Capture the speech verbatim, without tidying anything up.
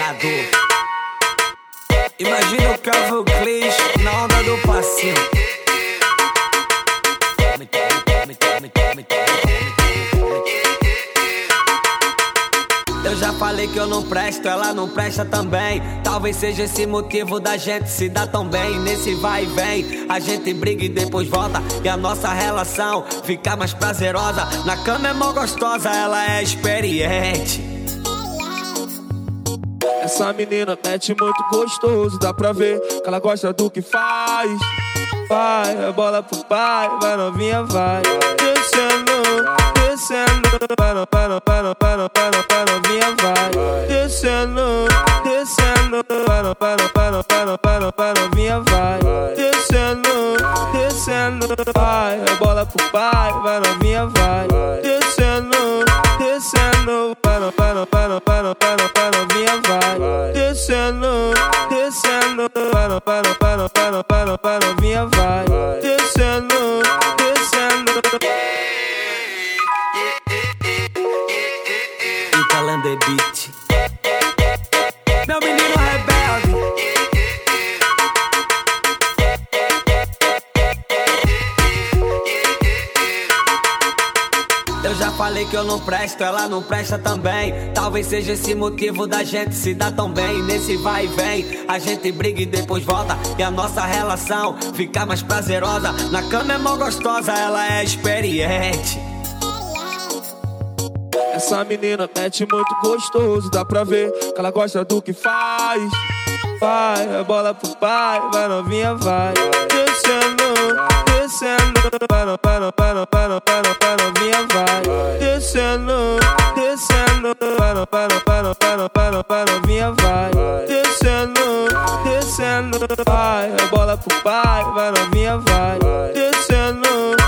ligado? Imagina o Calvin Klein na onda do passinho. Eu já falei que eu não presto, ela não presta também. Talvez seja esse motivo da gente se dar tão bem. Nesse vai e vem, a gente briga e depois volta, e a nossa relação fica mais prazerosa. Na cama é mó gostosa, ela é experiente. Essa menina mete muito gostoso, dá pra ver que ela gosta do que faz. Vai, a bola pro pai, vai novinha, vai. Descendo, descendo, vai, vai, vai, vai, vai, vai, vai novinha, vai. Descendo, descendo, vai, vai, vai, vai, vai, vai novinha, vai. Descendo, descendo, vai, a bola pro pai, vai novinha, vai. Descendo, descendo, vai, vai, vai, vai, vai, vai novinha, vai. Descendo, descendo, vai, vai, vai, vai, vai, vai novinha, vai. Descendo, descendo. Italan The Beat. Meu menino rebelde. Eu já falei que eu não presto, ela não presta também. Talvez seja esse motivo da gente se dar tão bem. Nesse vai e vem, a gente briga e depois volta, e a nossa relação fica mais prazerosa. Na cama é mó gostosa, ela é experiente. Essa menina mete muito gostoso, dá pra ver que ela gosta do que faz. Vai, a bola pro pai, vai novinha, vai. Descendo, descendo, vai, vai, vai, vai, vai, vai novinha, vai. Descendo, descendo, vai, vai, vai, vai, vai, vai novinha, vai. Descendo, descendo, vai, a bola pro pai, vai novinha, vai. Descendo,